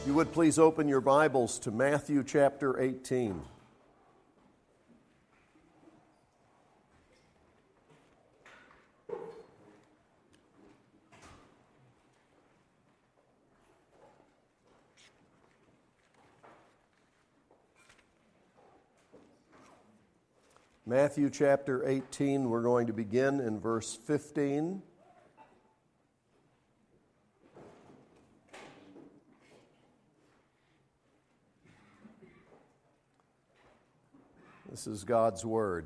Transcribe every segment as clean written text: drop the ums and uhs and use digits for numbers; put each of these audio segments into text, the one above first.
You would please open your Bibles to Matthew chapter 18. Matthew chapter 18, we're going to begin in verse 15. This is God's word.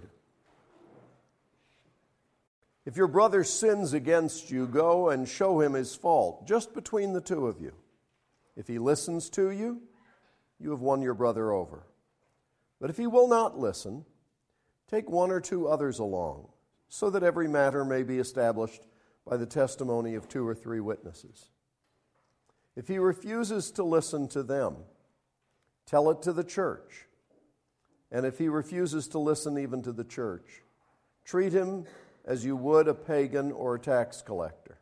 If your brother sins against you, go and show him his fault, just between the two of you. If he listens to you, you have won your brother over. But if he will not listen, take one or two others along, so that every matter may be established by the testimony of two or three witnesses. If he refuses to listen to them, tell it to the church. And if he refuses to listen even to the church, treat him as you would a pagan or a tax collector.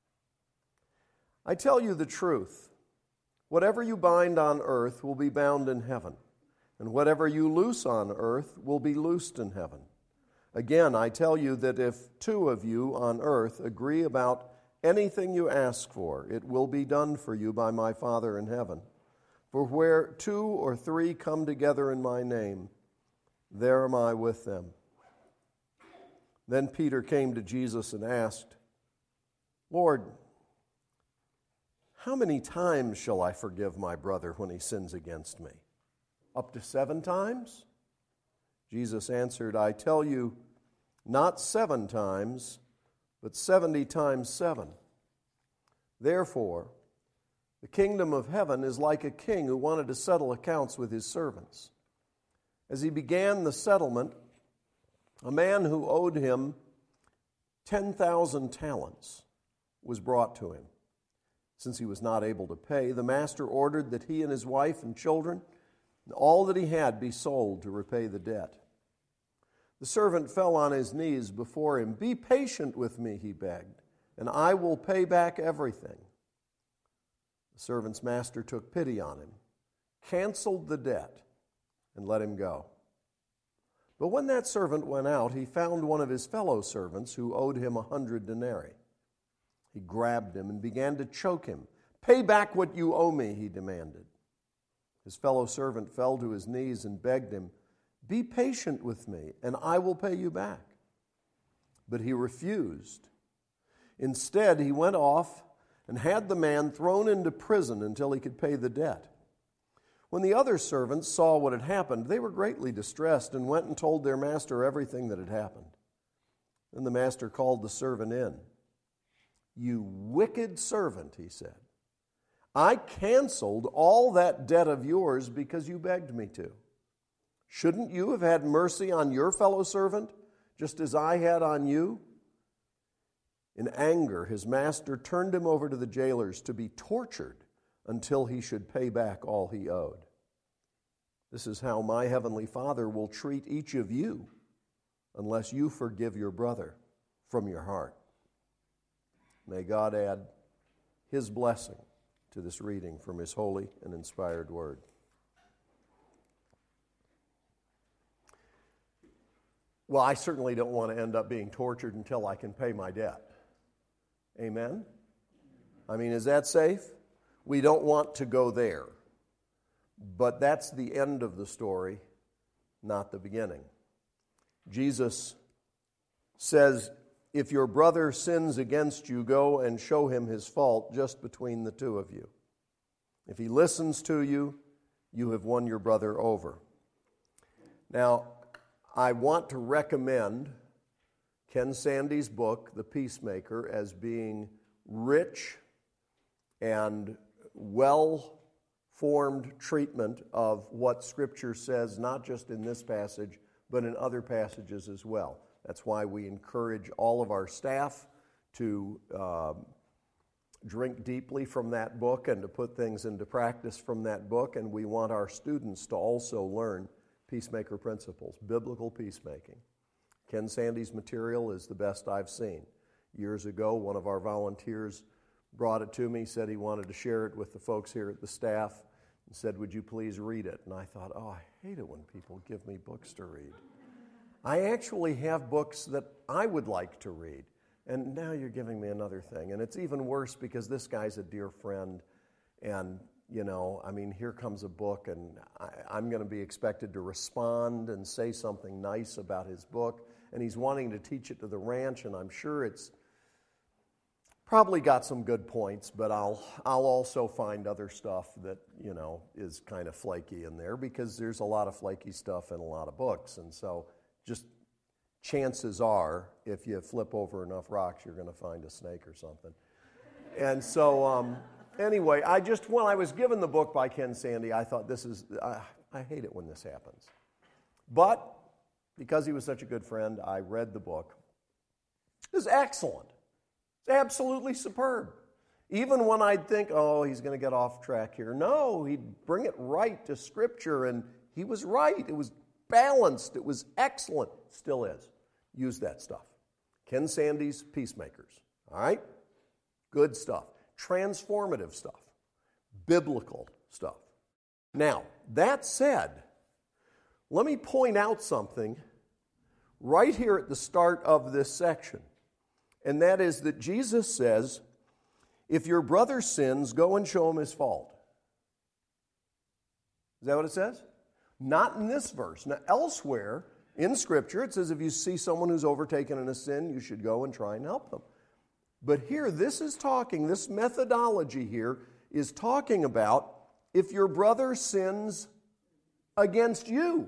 I tell you the truth. Whatever you bind on earth will be bound in heaven, and whatever you loose on earth will be loosed in heaven. Again, I tell you that if two of you on earth agree about anything you ask for, it will be done for you by my Father in heaven. For where two or three come together in my name, there am I with them. Then Peter came to Jesus and asked, Lord, how many times shall I forgive my brother when he sins against me? Up to 7 times? Jesus answered, I tell you, not 7 times, but 70 times 7. Therefore, the kingdom of heaven is like a king who wanted to settle accounts with his servants. As he began the settlement, a man who owed him 10,000 talents was brought to him. Since he was not able to pay, the master ordered that he and his wife and children and all that he had be sold to repay the debt. The servant fell on his knees before him. Be patient with me, he begged, and I will pay back everything. The servant's master took pity on him, canceled the debt, and let him go. But when that servant went out, he found one of his fellow servants who owed him 100 denarii. He grabbed him and began to choke him. Pay back what you owe me, he demanded. His fellow servant fell to his knees and begged him, Be patient with me, and I will pay you back. But he refused. Instead, he went off and had the man thrown into prison until he could pay the debt. When the other servants saw what had happened, they were greatly distressed and went and told their master everything that had happened. Then the master called the servant in. You wicked servant, he said. I canceled all that debt of yours because you begged me to. Shouldn't you have had mercy on your fellow servant, just as I had on you? In anger, his master turned him over to the jailers to be tortured until he should pay back all he owed. This is how my heavenly Father will treat each of you unless you forgive your brother from your heart. May God add his blessing to this reading from his holy and inspired word. Well, I certainly don't want to end up being tortured until I can pay my debt. Amen? I mean, is that safe? We don't want to go there. But that's the end of the story, not the beginning. Jesus says, if your brother sins against you, go and show him his fault just between the two of you. If he listens to you, you have won your brother over. Now, I want to recommend Ken Sande's book, The Peacemaker, as being rich and well-formed treatment of what Scripture says, not just in this passage, but in other passages as well. That's why we encourage all of our staff to drink deeply from that book and to put things into practice from that book, and we want our students to also learn peacemaker principles, biblical peacemaking. Ken Sande's material is the best I've seen. Years ago, one of our volunteers brought it to me, said he wanted to share it with the folks here at the staff, and said, would you please read it? And I thought, oh, I hate it when people give me books to read. I actually have books that I would like to read, and now you're giving me another thing. And it's even worse because this guy's a dear friend, and, here comes a book, and I'm going to be expected to respond and say something nice about his book, and he's wanting to teach it to the ranch, and I'm sure it's probably got some good points, but I'll also find other stuff that, is kind of flaky in there, because there's a lot of flaky stuff in a lot of books. And so just chances are, if you flip over enough rocks, you're going to find a snake or something. And so, anyway, when I was given the book by Ken Sande, I thought I hate it when this happens. But because he was such a good friend, I read the book. It was excellent. Absolutely superb. Even when I'd think, oh, he's going to get off track here. No, he'd bring it right to Scripture, and he was right. It was balanced. It was excellent. Still is. Use that stuff. Ken Sande's Peacemakers. All right? Good stuff. Transformative stuff. Biblical stuff. Now, that said, let me point out something right here at the start of this section. And that is that Jesus says, if your brother sins, go and show him his fault. Is that what it says? Not in this verse. Now, elsewhere in Scripture, it says if you see someone who's overtaken in a sin, you should go and try and help them. But here, this methodology here is talking about if your brother sins against you.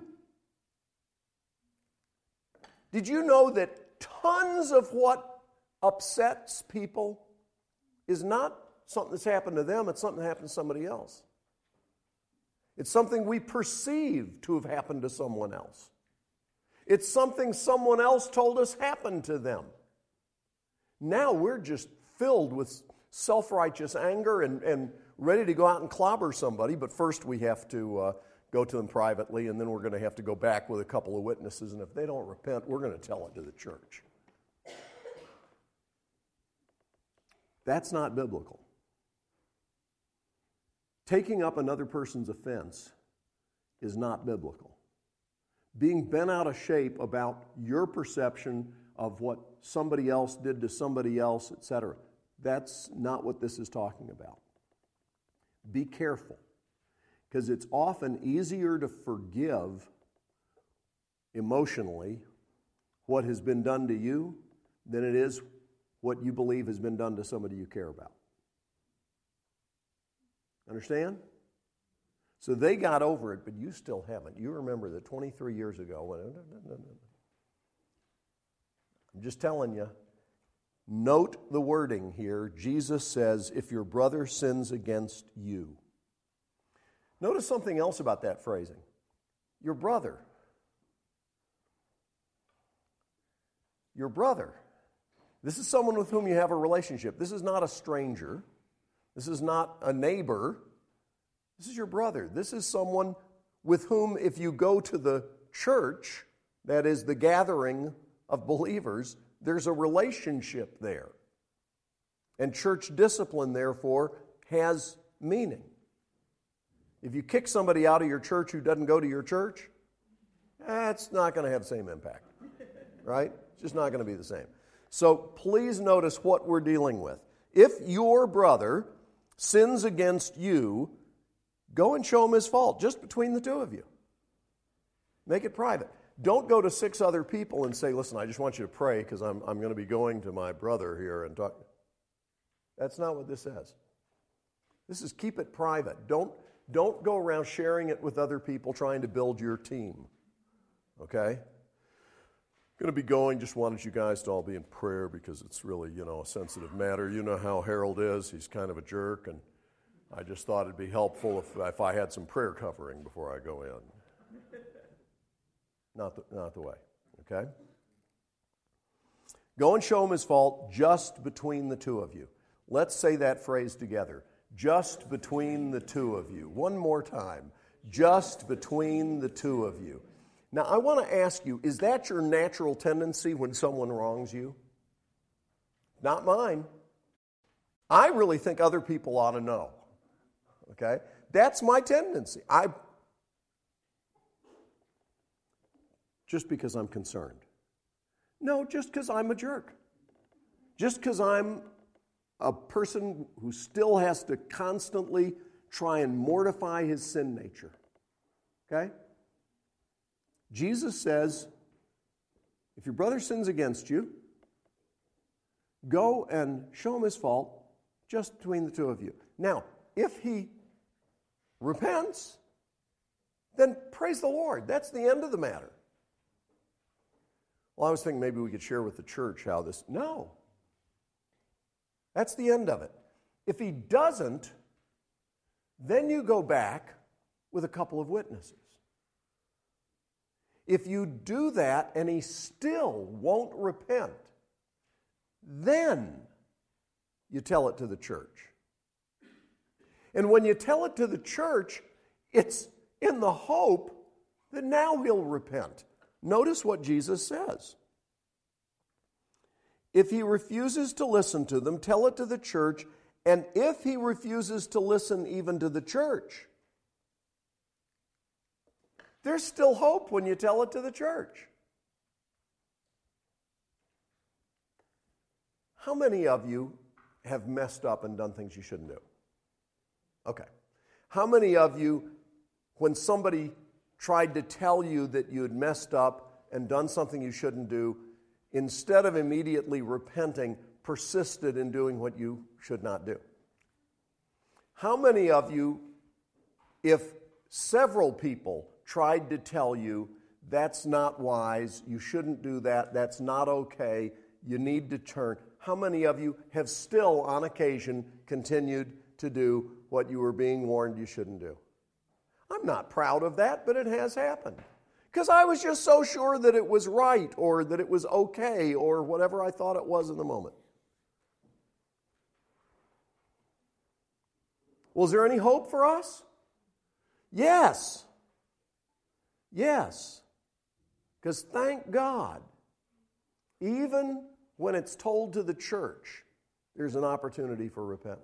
Did you know that tons of what upsets people is not something that's happened to them, it's something that happened to somebody else. It's something we perceive to have happened to someone else. It's something someone else told us happened to them. Now we're just filled with self-righteous anger and ready to go out and clobber somebody, but first we have to go to them privately, and then we're going to have to go back with a couple of witnesses, and if they don't repent, we're going to tell it to the church. That's not biblical. Taking up another person's offense is not biblical. Being bent out of shape about your perception of what somebody else did to somebody else, etc., that's not what this is talking about. Be careful, because it's often easier to forgive emotionally what has been done to you than it is what you believe has been done to somebody you care about. Understand? So they got over it, but you still haven't. You remember that 23 years ago. I'm just telling you. Note the wording here. Jesus says, if your brother sins against you. Notice something else about that phrasing. Your brother. Your brother. This is someone with whom you have a relationship. This is not a stranger. This is not a neighbor. This is your brother. This is someone with whom, if you go to the church, that is the gathering of believers, there's a relationship there. And church discipline, therefore, has meaning. If you kick somebody out of your church who doesn't go to your church, it's not going to have the same impact, right? It's just not going to be the same. So please notice what we're dealing with. If your brother sins against you, go and show him his fault, just between the two of you. Make it private. Don't go to 6 other people and say, listen, I just want you to pray because I'm going to be going to my brother here and talk. That's not what this says. This is keep it private. Don't go around sharing it with other people trying to build your team. Okay? Going to be going, just wanted you guys to all be in prayer because it's really, a sensitive matter. You know how Harold is. He's kind of a jerk, and I just thought it'd be helpful if I had some prayer covering before I go in. Not the way, okay? Go and show him his fault just between the two of you. Let's say that phrase together. Just between the two of you. One more time. Just between the two of you. Now, I want to ask you, is that your natural tendency when someone wrongs you? Not mine. I really think other people ought to know. Okay? That's my tendency. Just because I'm concerned. No, just because I'm a jerk. Just because I'm a person who still has to constantly try and mortify his sin nature. Okay? Jesus says, if your brother sins against you, go and show him his fault just between the two of you. Now, if he repents, then praise the Lord. That's the end of the matter. Well, I was thinking maybe we could share with the church how this... No. That's the end of it. If he doesn't, then you go back with a couple of witnesses. If you do that and he still won't repent, then you tell it to the church. And when you tell it to the church, it's in the hope that now he'll repent. Notice what Jesus says. If he refuses to listen to them, tell it to the church. And if he refuses to listen even to the church, there's still hope when you tell it to the church. How many of you have messed up and done things you shouldn't do? Okay. How many of you, when somebody tried to tell you that you had messed up and done something you shouldn't do, instead of immediately repenting, persisted in doing what you should not do? How many of you, if several people tried to tell you, that's not wise, you shouldn't do that, that's not okay, you need to turn, how many of you have still, on occasion, continued to do what you were being warned you shouldn't do? I'm not proud of that, but it has happened. Because I was just so sure that it was right, or that it was okay, or whatever I thought it was in the moment. Well, is there any hope for us? Yes. Yes. Because thank God, even when it's told to the church, there's an opportunity for repentance.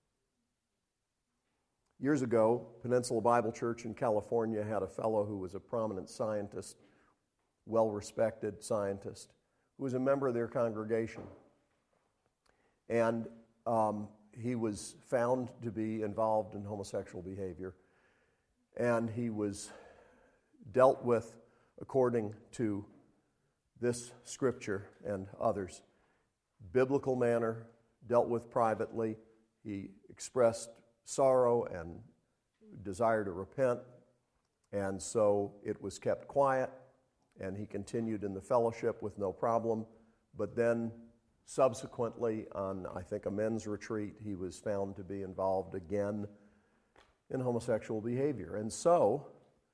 Years ago, Peninsula Bible Church in California had a fellow who was a prominent scientist, well-respected scientist, who was a member of their congregation. And he was found to be involved in homosexual behavior. And he was dealt with according to this scripture and others. Biblical manner, dealt with privately. He expressed sorrow and desire to repent, and so it was kept quiet, and he continued in the fellowship with no problem. But then subsequently, on I think a men's retreat, he was found to be involved again in homosexual behavior. And so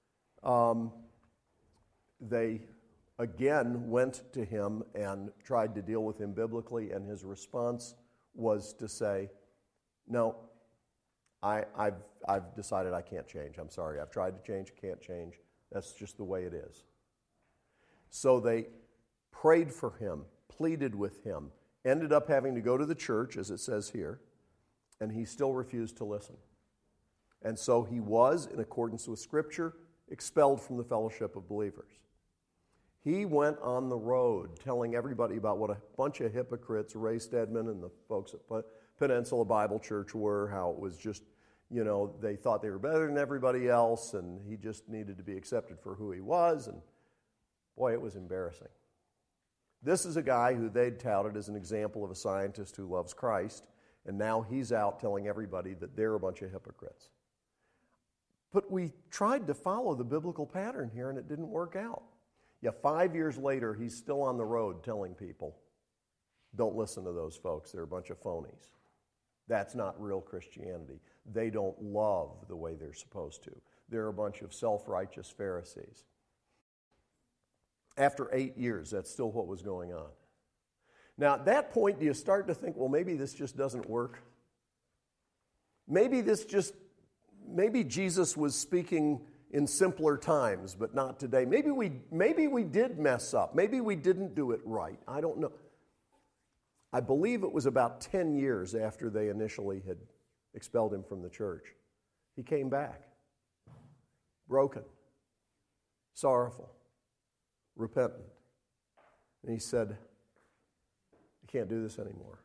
they again went to him and tried to deal with him biblically, and his response was to say, no, I've decided I can't change. I'm sorry. I've tried to change, can't change. That's just the way it is. So they prayed for him, pleaded with him, ended up having to go to the church, as it says here, and he still refused to listen. And so he was, in accordance with Scripture, expelled from the fellowship of believers. He went on the road telling everybody about what a bunch of hypocrites Ray Stedman and the folks at Peninsula Bible Church were, how it was just, they thought they were better than everybody else, and he just needed to be accepted for who he was, and boy, it was embarrassing. This is a guy who they'd touted as an example of a scientist who loves Christ, and now he's out telling everybody that they're a bunch of hypocrites. But we tried to follow the biblical pattern here, and it didn't work out. Yeah, 5 years later, he's still on the road telling people, don't listen to those folks, they're a bunch of phonies. That's not real Christianity. They don't love the way they're supposed to. They're a bunch of self-righteous Pharisees. After 8 years, that's still what was going on. Now, at that point, do you start to think, well, maybe this just doesn't work? Maybe Jesus was speaking in simpler times, but not today. Maybe we did mess up. Maybe we didn't do it right. I don't know. I believe it was about 10 years after they initially had expelled him from the church. He came back, broken, sorrowful, repentant. And he said, I can't do this anymore.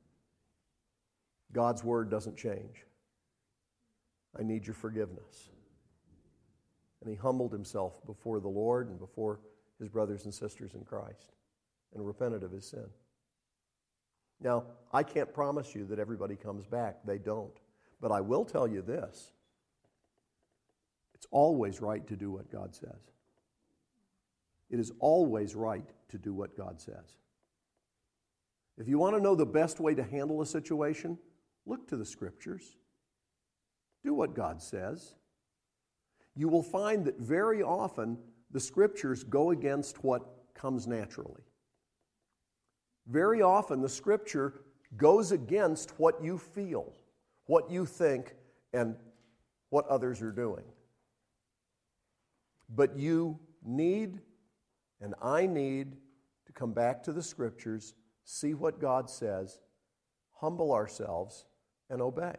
God's word doesn't change. I need your forgiveness. And he humbled himself before the Lord and before his brothers and sisters in Christ and repented of his sin. Now, I can't promise you that everybody comes back. They don't. But I will tell you this. It's always right to do what God says. It is always right to do what God says. If you want to know the best way to handle a situation, look to the Scriptures. Do what God says. You will find that very often the Scriptures go against what comes naturally. Very often the Scripture goes against what you feel, what you think, and what others are doing. But you need, and I need, to come back to the Scriptures, see what God says, humble ourselves, and obey.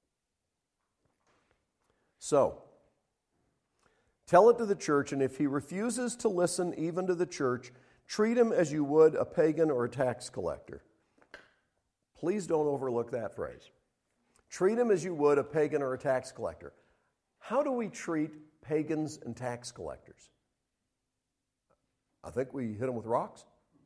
So, tell it to the church, and if he refuses to listen even to the church, treat him as you would a pagan or a tax collector. Please don't overlook that phrase. Treat him as you would a pagan or a tax collector. How do we treat pagans and tax collectors? I think we hit them with rocks.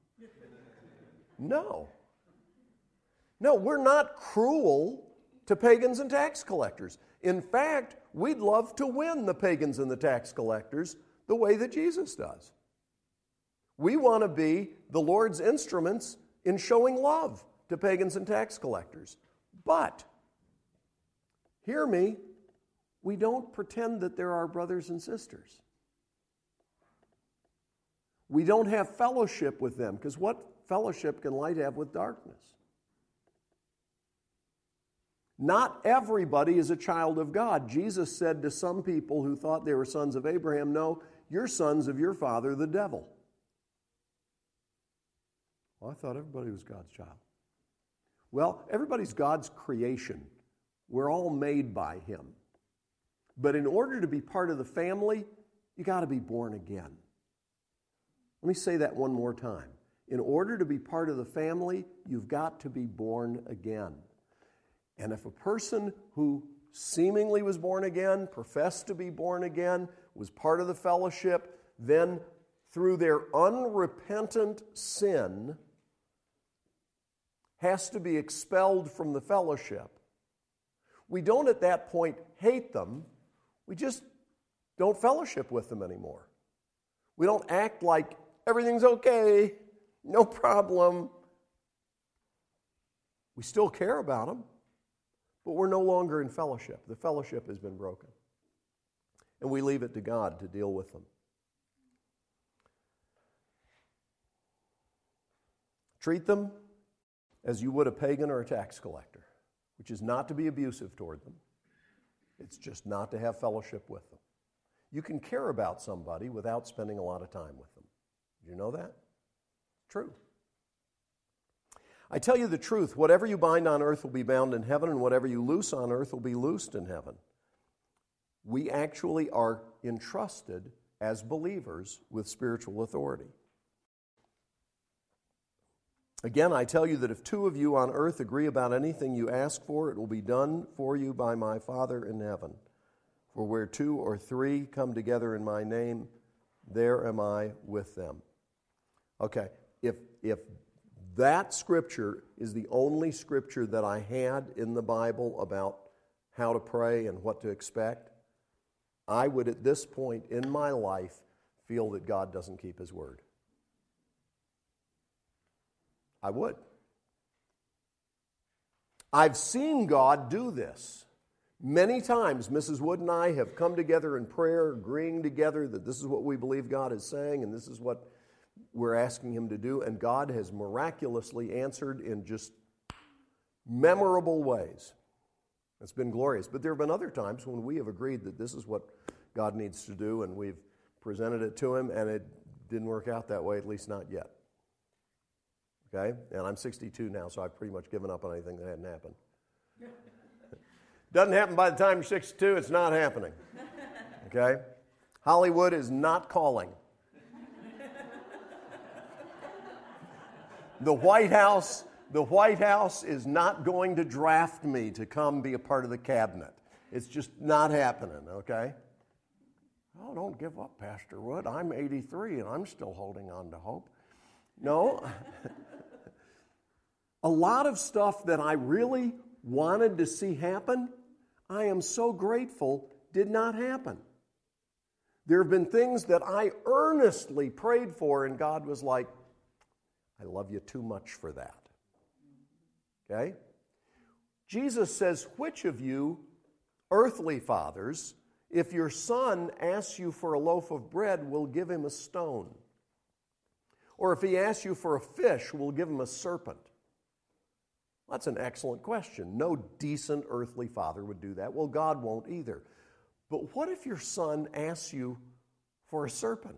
No. No, we're not cruel to pagans and tax collectors. In fact, we'd love to win the pagans and the tax collectors the way that Jesus does. We want to be the Lord's instruments in showing love to pagans and tax collectors. But, hear me, we don't pretend that they're our brothers and sisters. We don't have fellowship with them, because what fellowship can light have with darkness? Not everybody is a child of God. Jesus said to some people who thought they were sons of Abraham, no, you're sons of your father, the devil. Well, I thought everybody was God's child. Well, everybody's God's creation. We're all made by him. But in order to be part of the family, you got to be born again. Let me say that one more time. In order to be part of the family, you've got to be born again. And if a person who seemingly was born again, professed to be born again, was part of the fellowship, then through their unrepentant sin has to be expelled from the fellowship, we don't at that point hate them. We just don't fellowship with them anymore. We don't act like everything's okay, no problem. We still care about them, but we're no longer in fellowship. The fellowship has been broken. And we leave it to God to deal with them. Treat them as you would a pagan or a tax collector, which is not to be abusive toward them. It's just not to have fellowship with them. You can care about somebody without spending a lot of time with them. Did you know that? True. I tell you the truth, whatever you bind on earth will be bound in heaven, and whatever you loose on earth will be loosed in heaven. We actually are entrusted as believers with spiritual authority. Again, I tell you that if two of you on earth agree about anything you ask for, it will be done for you by my Father in heaven. For where two or three come together in my name, there am I with them. Okay, if that scripture is the only scripture that I had in the Bible about how to pray and what to expect, I would at this point in my life feel that God doesn't keep his word. I would. I've seen God do this. Many times, Mrs. Wood and I have come together in prayer, agreeing together that this is what we believe God is saying and this is what we're asking him to do, and God has miraculously answered in just memorable ways. It's been glorious. But there have been other times when we have agreed that this is what God needs to do, and we've presented it to him, and it didn't work out that way, at least not yet. Okay? And I'm 62 now, so I've pretty much given up on anything that hadn't happened. Doesn't happen by the time you're 62, it's not happening. Okay? Hollywood is not calling. The White House is not going to draft me to come be a part of the cabinet. It's just not happening, okay? Oh, don't give up, Pastor Wood. I'm 83 and I'm still holding on to hope. No. A lot of stuff that I really wanted to see happen, I am so grateful did not happen. There have been things that I earnestly prayed for, and God was like, I love you too much for that. Okay? Jesus says, which of you, earthly fathers, if your son asks you for a loaf of bread, will give him a stone? Or if he asks you for a fish, will give him a serpent? That's an excellent question. No decent earthly father would do that. Well, God won't either. But what if your son asks you for a serpent?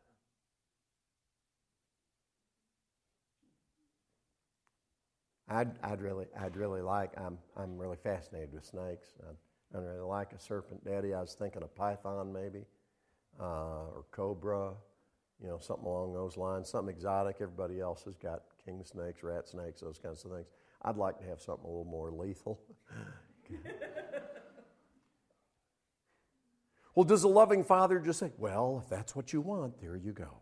I'd really like. I'm really fascinated with snakes. I'd really like a serpent, Daddy. I was thinking a python, maybe, or cobra. You know, something along those lines. Something exotic. Everybody else has got king snakes, rat snakes, those kinds of things. I'd like to have something a little more lethal. Well, does a loving father just say, well, if that's what you want, there you go?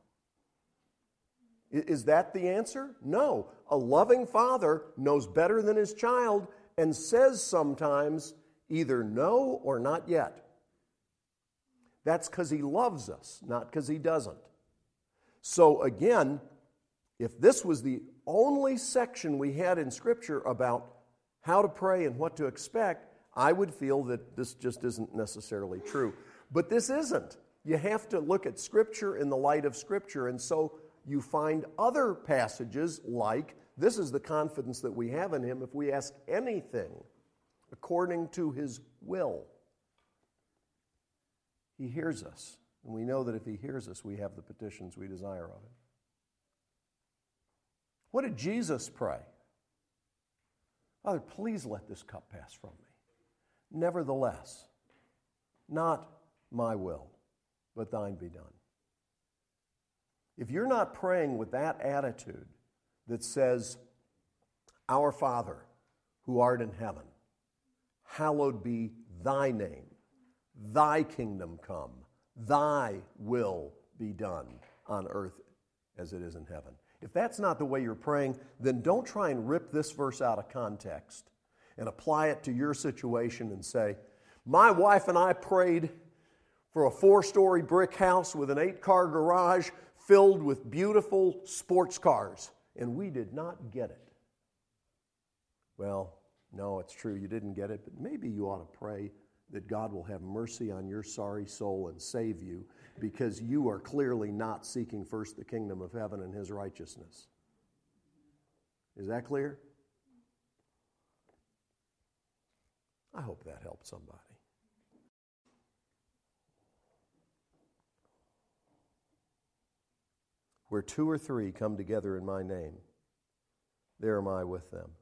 Is that the answer? No. A loving father knows better than his child and says sometimes either no or not yet. That's because he loves us, not because he doesn't. So again, if this was the only section we had in Scripture about how to pray and what to expect, I would feel that this just isn't necessarily true. But this isn't. You have to look at Scripture in the light of Scripture, and so you find other passages like, this is the confidence that we have in Him if we ask anything according to His will. He hears us, and we know that if He hears us, we have the petitions we desire of Him. What did Jesus pray? Father, please let this cup pass from me. Nevertheless, not my will, but thine be done. If you're not praying with that attitude that says, Our Father, who art in heaven, hallowed be thy name, thy kingdom come, thy will be done on earth as it is in heaven. If that's not the way you're praying, then don't try and rip this verse out of context and apply it to your situation and say, my wife and I prayed for a 4-story brick house with an 8-car garage filled with beautiful sports cars, and we did not get it. Well, no, it's true, you didn't get it, but maybe you ought to pray that God will have mercy on your sorry soul and save you, because you are clearly not seeking first the kingdom of heaven and His righteousness. Is that clear? I hope that helped somebody. Where 2 or 3 come together in my name, there am I with them.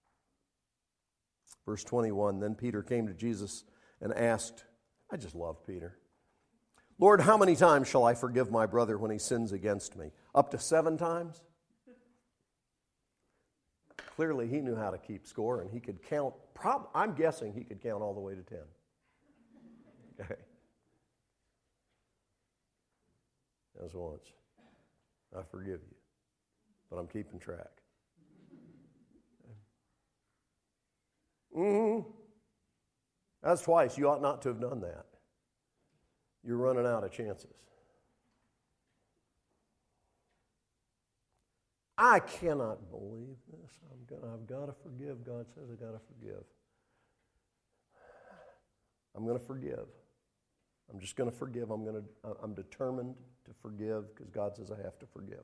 Verse 21, then Peter came to Jesus and asked, I just love Peter, Lord, how many times shall I forgive my brother when he sins against me? Up to 7 times? Clearly he knew how to keep score, and he could count, I'm guessing he could count all the way to 10. Okay. As once. I forgive you, but I'm keeping track. That's twice. You ought not to have done that. You're running out of chances. I cannot believe this. I've got to forgive. God says I've got to forgive. I'm going to forgive. I'm just going to forgive. I'm determined to forgive because God says I have to forgive.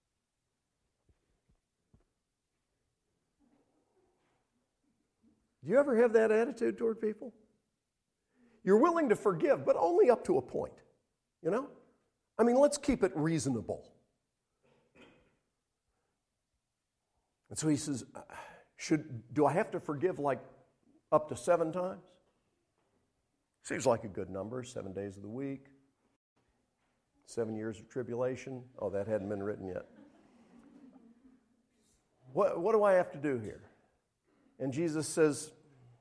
Do you ever have that attitude toward people? You're willing to forgive, but only up to a point, you know? I mean, let's keep it reasonable. And so he says, do I have to forgive like up to 7 times? Seems like a good number, 7 days of the week, 7 years of tribulation. Oh, that hadn't been written yet. What do I have to do here? And Jesus says,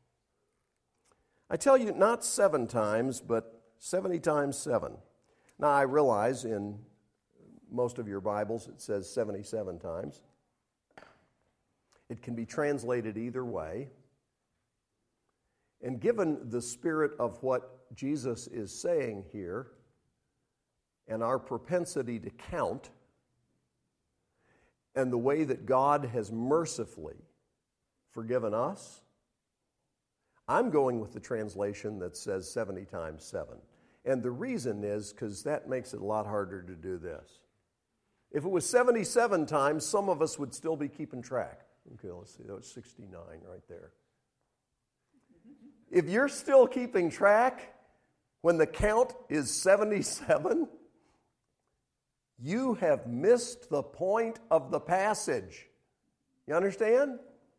I tell you, not 7 times, but 70 times 7. Now, I realize in most of your Bibles it says 77 times. It can be translated either way. And given the spirit of what Jesus is saying here and our propensity to count and the way that God has mercifully forgiven us, I'm going with the translation that says 70 times 7. And the reason is because that makes it a lot harder to do this. If it was 77 times, some of us would still be keeping track. Okay, let's see, that was 69 right there. If you're still keeping track when the count is 77, you have missed the point of the passage. You understand?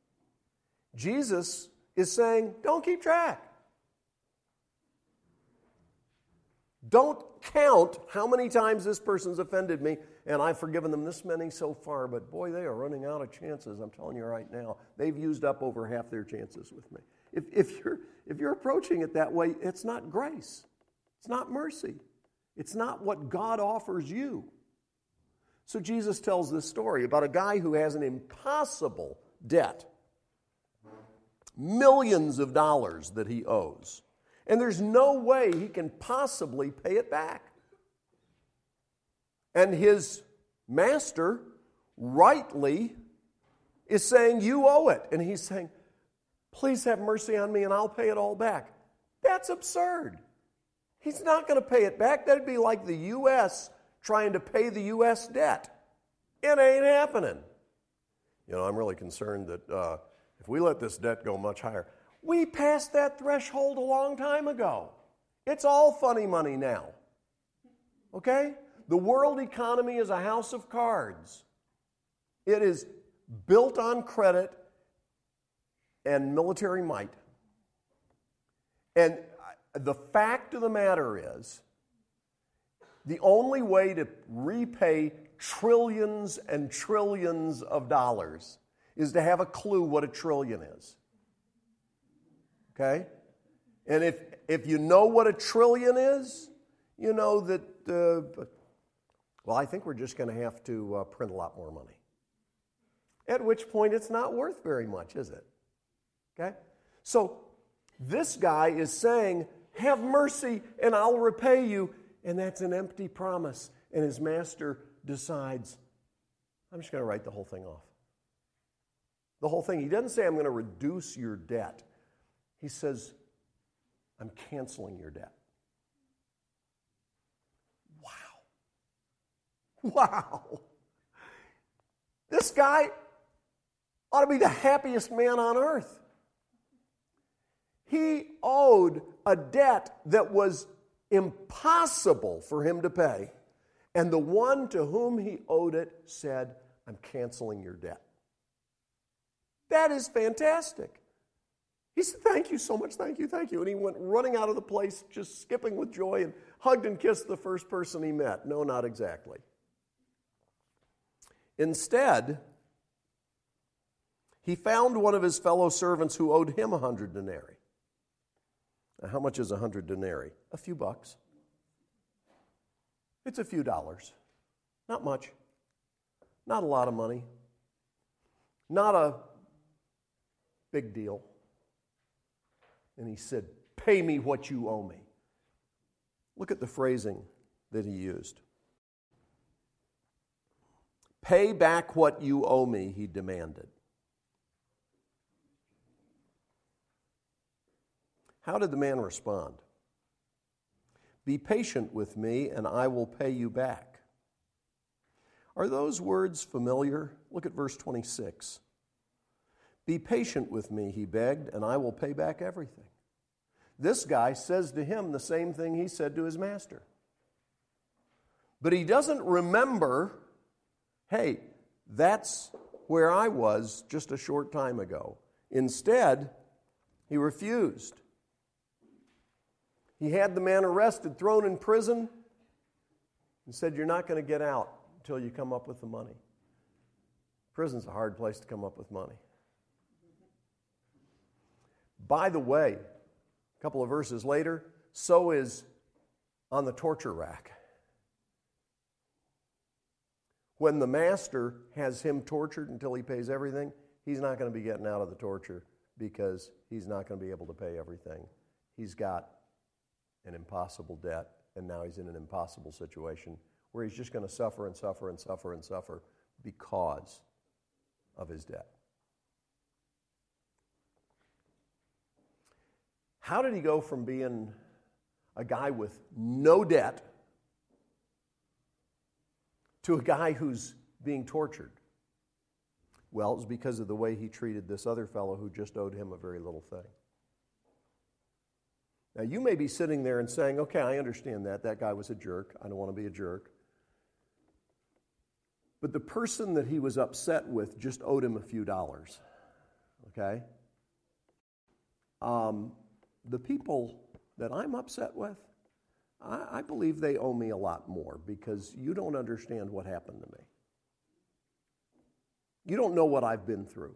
Jesus is saying, don't keep track. Don't count how many times this person's offended me, and I've forgiven them this many so far, but boy, they are running out of chances. I'm telling you right now, they've used up over half their chances with me. If you're approaching it that way, it's not grace. It's not mercy. It's not what God offers you. So Jesus tells this story about a guy who has an impossible debt. Millions of dollars that he owes. And there's no way he can possibly pay it back. And his master rightly is saying, you owe it. And he's saying, please have mercy on me and I'll pay it all back. That's absurd. He's not going to pay it back. That'd be like the U.S. trying to pay the U.S. debt. It ain't happening. You know, I'm really concerned that if we let this debt go much higher, we passed that threshold a long time ago. It's all funny money now. Okay? The world economy is a house of cards. It is built on credit and military might. And the fact of the matter is, the only way to repay trillions and trillions of dollars is to have a clue what a trillion is. Okay? And if you know what a trillion is, you know that, well, I think we're just going to have to print a lot more money. At which point it's not worth very much, is it? Okay? So this guy is saying, have mercy and I'll repay you. And that's an empty promise. And his master decides, I'm just going to write the whole thing off. The whole thing. He doesn't say, I'm going to reduce your debt. He says, I'm canceling your debt. Wow. Wow. This guy ought to be the happiest man on earth. He owed a debt that was impossible for him to pay. And the one to whom he owed it said, I'm canceling your debt. That is fantastic. He said, thank you so much, thank you. And he went running out of the place, just skipping with joy, and hugged and kissed the first person he met. No, not exactly. Instead, he found one of his fellow servants who owed him 100 denarii. Now, how much is 100 denarii? A few bucks. It's a few dollars. Not much. Not a lot of money. Not a big deal. And he said, pay me what you owe me. Look at the phrasing that he used. Pay back what you owe me, he demanded. How did the man respond? Be patient with me, and I will pay you back. Are those words familiar? Look at verse 26. Be patient with me, he begged, and I will pay back everything. This guy says to him the same thing he said to his master. But he doesn't remember, hey, that's where I was just a short time ago. Instead, he refused. He had the man arrested, thrown in prison, and said, "You're not going to get out until you come up with the money." Prison's a hard place to come up with money. By the way, a couple of verses later, so is on the torture rack. When the master has him tortured until he pays everything, he's not going to be getting out of the torture because he's not going to be able to pay everything. He's got an impossible debt, and now he's in an impossible situation where he's just going to suffer and suffer and suffer and suffer because of his debt. How did he go from being a guy with no debt to a guy who's being tortured? Well, it was because of the way he treated this other fellow who just owed him a very little thing. Now, you may be sitting there and saying, "Okay, I understand that. That guy was a jerk. I don't want to be a jerk." But the person that he was upset with just owed him a few dollars. Okay? The people that I'm upset with, I believe they owe me a lot more because you don't understand what happened to me. You don't know what I've been through.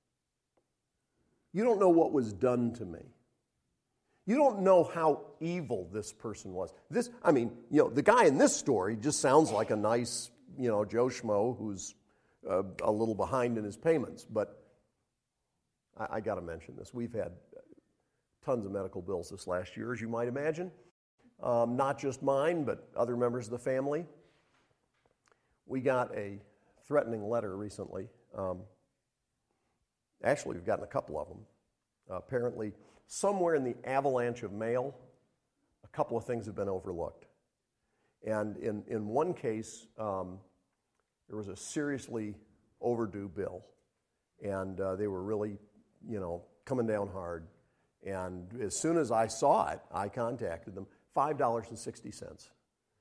You don't know what was done to me. You don't know how evil this person was. The guy in this story just sounds like a nice, Joe Schmo who's a little behind in his payments. But I got to mention this. We've had tons of medical bills this last year, as you might imagine. Not just mine, but other members of the family. We got a threatening letter recently. Actually, we've gotten a couple of them. Apparently, somewhere in the avalanche of mail, a couple of things have been overlooked. And in one case, there was a seriously overdue bill, and they were really, coming down hard. And as soon as I saw it, I contacted them. $5.60.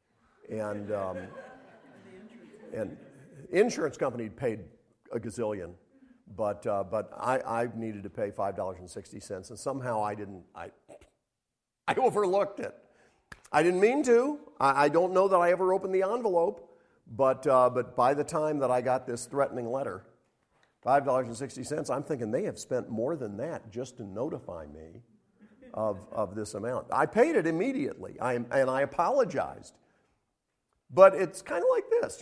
And insurance company paid a gazillion, but I needed to pay $5.60, and somehow I overlooked it. I didn't mean to. I don't know that I ever opened the envelope, but by the time that I got this threatening letter, $5.60, I'm thinking they have spent more than that just to notify me of this amount. I paid it immediately, and I apologized. But it's kind of like this,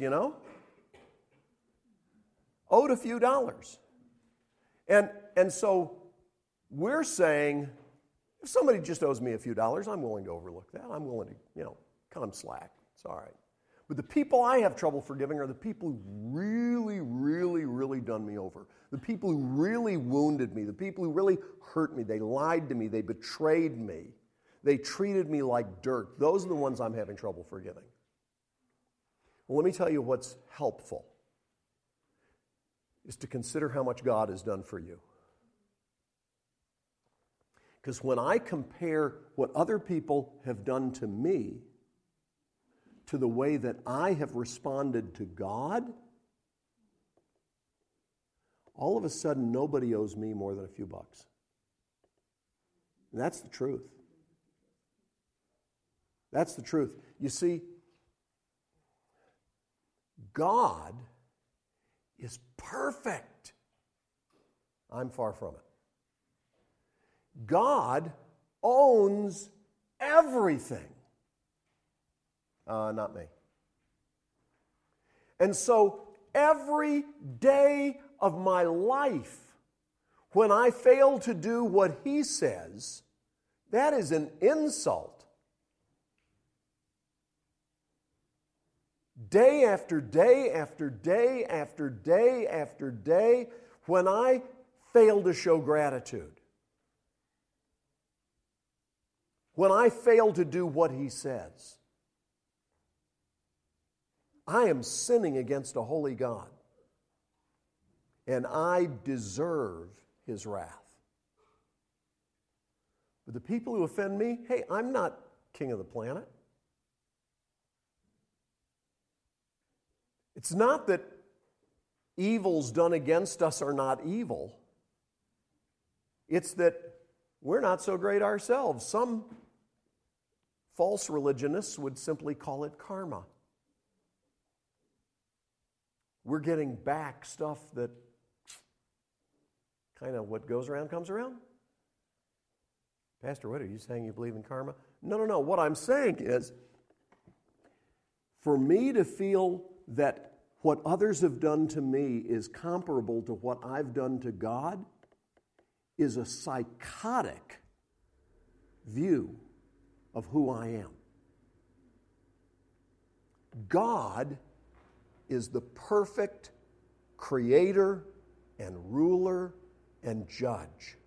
owed a few dollars. And so we're saying, if somebody just owes me a few dollars, I'm willing to overlook that. I'm willing to, cut them slack. It's all right. But the people I have trouble forgiving are the people who really, really, really done me over. The people who really wounded me. The people who really hurt me. They lied to me. They betrayed me. They treated me like dirt. Those are the ones I'm having trouble forgiving. Well, let me tell you what's helpful is to consider how much God has done for you. Because when I compare what other people have done to me to the way that I have responded to God, all of a sudden nobody owes me more than a few bucks. And that's the truth. That's the truth. You see, God is perfect. I'm far from it. God owns everything. Not me. And so every day of my life, when I fail to do what He says, that is an insult. Day after day after day after day after day, when I fail to show gratitude, when I fail to do what He says, I am sinning against a holy God, and I deserve His wrath. But the people who offend me, hey, I'm not king of the planet. It's not that evils done against us are not evil. It's that we're not so great ourselves. Some false religionists would simply call it karma. We're getting back stuff that kind of what goes around comes around. Pastor, what are you saying? You believe in karma? No. What I'm saying is, for me to feel that what others have done to me is comparable to what I've done to God is a psychotic view of who I am. God is the perfect creator and ruler and judge.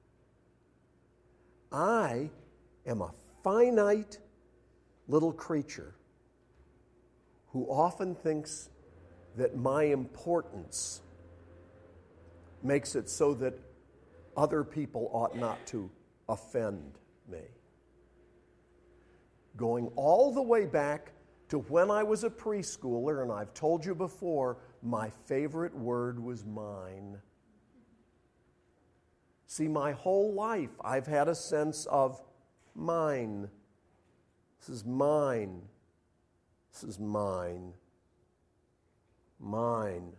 I am a finite little creature who often thinks that my importance makes it so that other people ought not to offend me. Going all the way back to when I was a preschooler, and I've told you before, my favorite word was mine. See, my whole life I've had a sense of mine. This is mine. This is mine. Mine.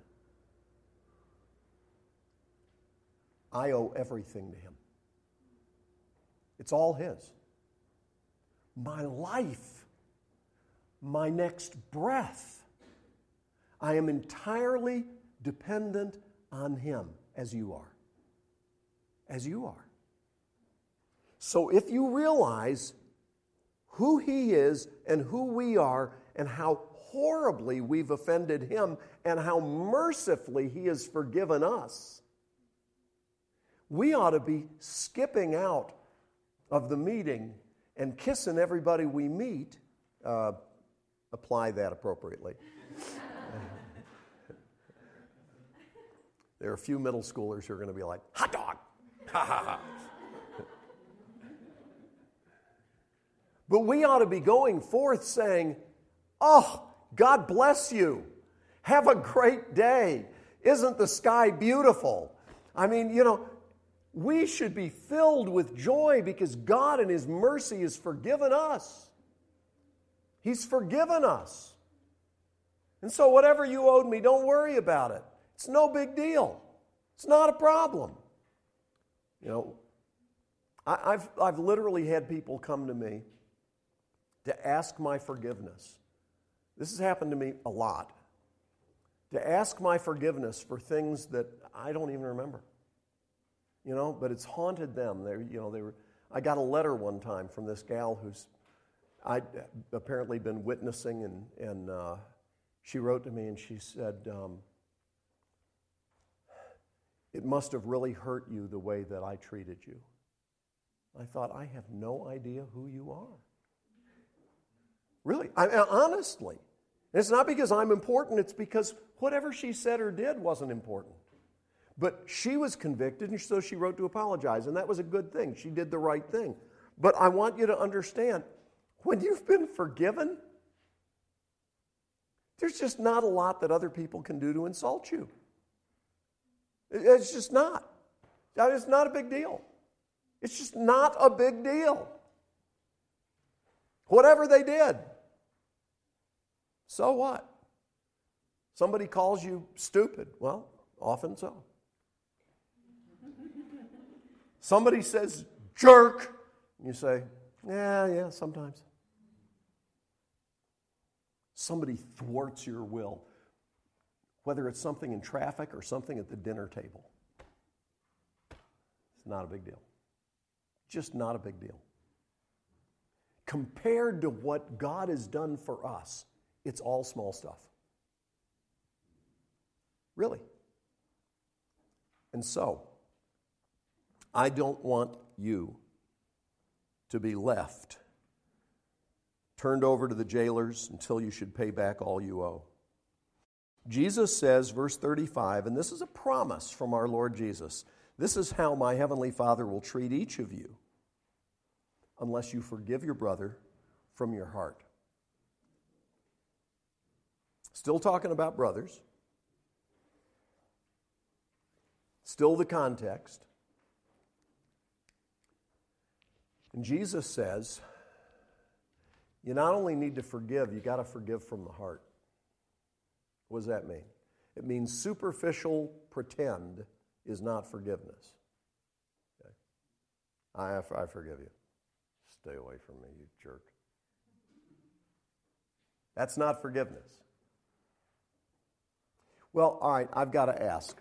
I owe everything to him. It's all his. My life, my next breath, I am entirely dependent on him, as you are. As you are. So if you realize who he is and who we are and how horribly we've offended him and how mercifully he has forgiven us, we ought to be skipping out of the meeting and kissing everybody we meet. Apply that appropriately. There are a few middle schoolers who are going to be like, hot dog! Ha ha ha! But we ought to be going forth saying, oh, God bless you. Have a great day. Isn't the sky beautiful? I mean, we should be filled with joy because God in his mercy has forgiven us. He's forgiven us. And so whatever you owed me, don't worry about it. It's no big deal. It's not a problem. I've literally had people come to me to ask my forgiveness. This has happened to me a lot. To ask my forgiveness for things that I don't even remember. But it's haunted them. I got a letter one time from this gal who's I'd apparently been witnessing, and she wrote to me and she said, it must have really hurt you the way that I treated you. I thought, I have no idea who you are. Really, honestly. And it's not because I'm important, it's because whatever she said or did wasn't important. But she was convicted, and so she wrote to apologize, and that was a good thing. She did the right thing. But I want you to understand, when you've been forgiven, there's just not a lot that other people can do to insult you. It's just not. It's not a big deal. It's just not a big deal. Whatever they did. So what? Somebody calls you stupid. Well, often so. Somebody says jerk. You say, yeah, sometimes. Somebody thwarts your will, whether it's something in traffic or something at the dinner table. It's not a big deal. Just not a big deal. Compared to what God has done for us, it's all small stuff. Really. And so, I don't want you to be left, turned over to the jailers until you should pay back all you owe. Jesus says, verse 35, and this is a promise from our Lord Jesus, this is how my heavenly Father will treat each of you unless you forgive your brother from your heart. Still talking about brothers. Still the context. And Jesus says, you not only need to forgive, you got to forgive from the heart. What does that mean? It means superficial pretend is not forgiveness. Okay? I forgive you. Stay away from me, you jerk. That's not forgiveness. Well, all right, I've got to ask.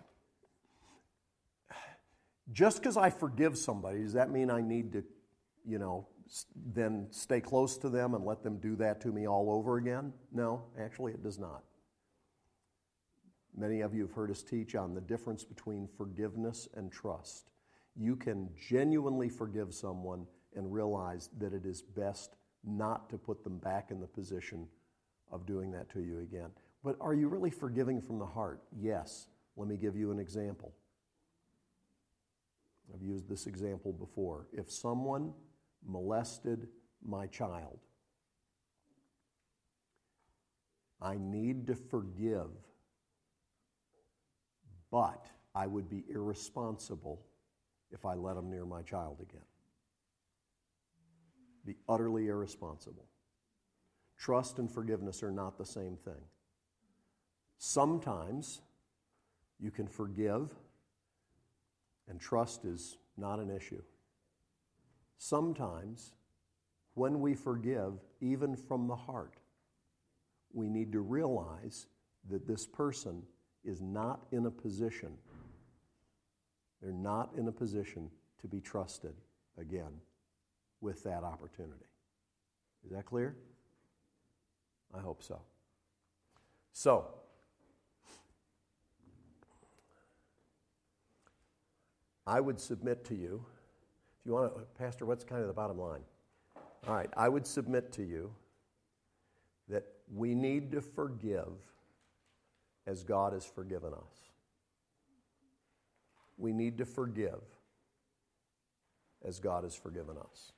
Just because I forgive somebody, does that mean I need to, then stay close to them and let them do that to me all over again? No, actually it does not. Many of you have heard us teach on the difference between forgiveness and trust. You can genuinely forgive someone and realize that it is best not to put them back in the position of doing that to you again. But are you really forgiving from the heart? Yes. Let me give you an example. I've used this example before. If someone molested my child, I need to forgive, but I would be irresponsible if I let them near my child again. Be utterly irresponsible. Trust and forgiveness are not the same thing. Sometimes you can forgive and trust is not an issue. Sometimes when we forgive, even from the heart, we need to realize that this person is not in a position, they're not in a position to be trusted again with that opportunity. Is that clear? I hope so. So, I would submit to you, if you want to, Pastor, what's kind of the bottom line? All right, I would submit to you that we need to forgive as God has forgiven us. We need to forgive as God has forgiven us.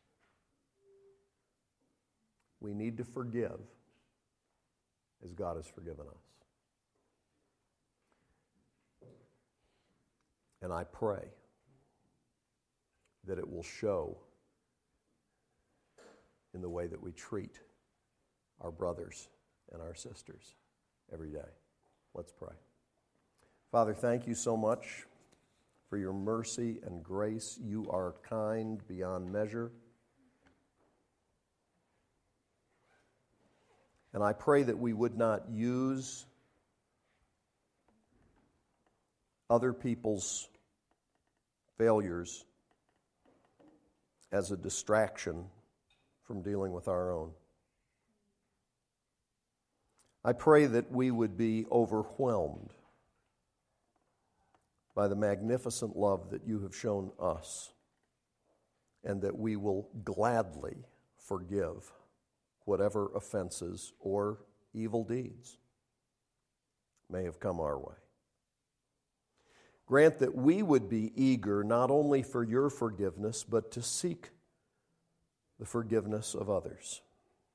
We need to forgive as God has forgiven us. And I pray that it will show in the way that we treat our brothers and our sisters every day. Let's pray. Father, thank you so much for your mercy and grace. You are kind beyond measure. And I pray that we would not use other people's failures as a distraction from dealing with our own. I pray that we would be overwhelmed by the magnificent love that you have shown us, and that we will gladly forgive whatever offenses or evil deeds may have come our way. Grant that we would be eager not only for your forgiveness, but to seek the forgiveness of others.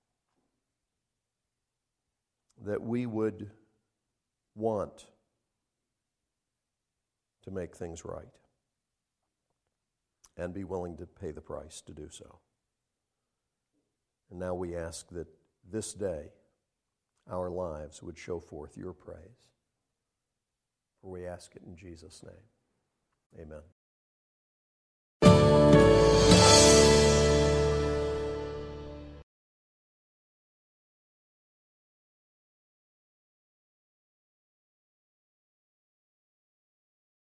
That we would want to make things right and be willing to pay the price to do so. And now we ask that this day our lives would show forth your praise. For we ask it in Jesus' name. Amen.